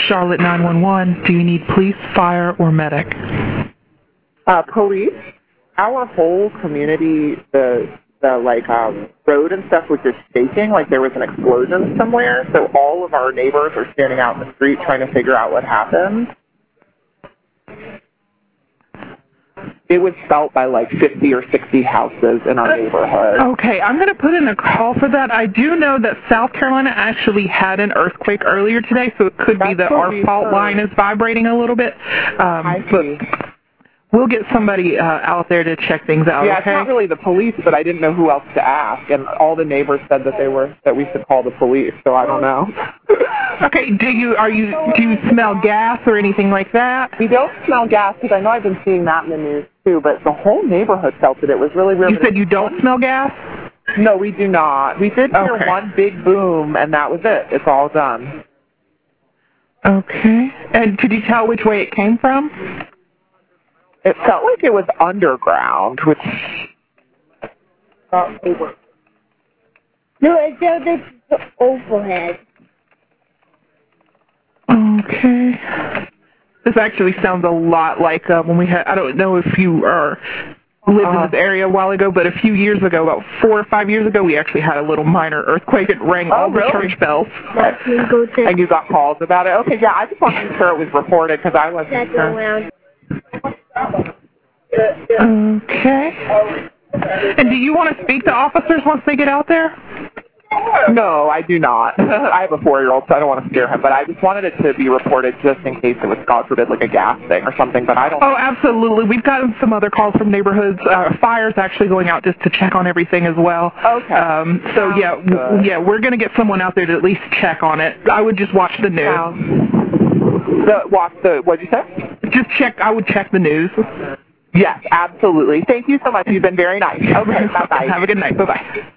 Charlotte 911. Do you need police, fire, or medic? Police. Our whole community, the road and stuff was just shaking, like there was an explosion somewhere. So all of our neighbors are standing out in the street trying to figure out what happened. It was felt by like 50 or 60 houses in our neighborhood. Okay, I'm going to put in a call for that. I do know that South Carolina actually had an earthquake earlier today, so it could be that our fault line is vibrating a little bit. I see. But we'll get somebody out there to check things out. Yeah, okay? It's not really the police, but I didn't know who else to ask, and all the neighbors said that we should call the police. So I don't know. Okay, do you smell gas or anything like that? We don't smell gas because I know I've been seeing that in the news too, but the whole neighborhood felt it. It was really weird. You said you don't smell gas? No, we do not. We did hear one big boom, and that was it. It's all done. Okay. And could you tell which way it came from? It felt like it was underground, which... No, it felt like the overhead. Okay. This actually sounds a lot like when we had, I don't know if you lived in this area a while ago, but a few years ago, about 4 or 5 years ago, we actually had a little minor earthquake. It rang all the church bells. And you got calls about it? Okay, yeah, I just wanted to make sure it was reported because I wasn't sure. Okay. And do you want to speak to officers once they get out there? No, I do not. I have a 4-year-old, so I don't want to scare him, but I just wanted it to be reported just in case it was, God forbid, like a gas thing or something, but I don't... Oh, absolutely. We've gotten some other calls from neighborhoods. Fire's actually going out just to check on everything as well. Okay. So, yeah, we're going to get someone out there to at least check on it. I would just watch the news. What'd you say? Just check. I would check the news. Yes, absolutely. Thank you so much. You've been very nice. Okay, bye-bye. Have a good night. Bye-bye.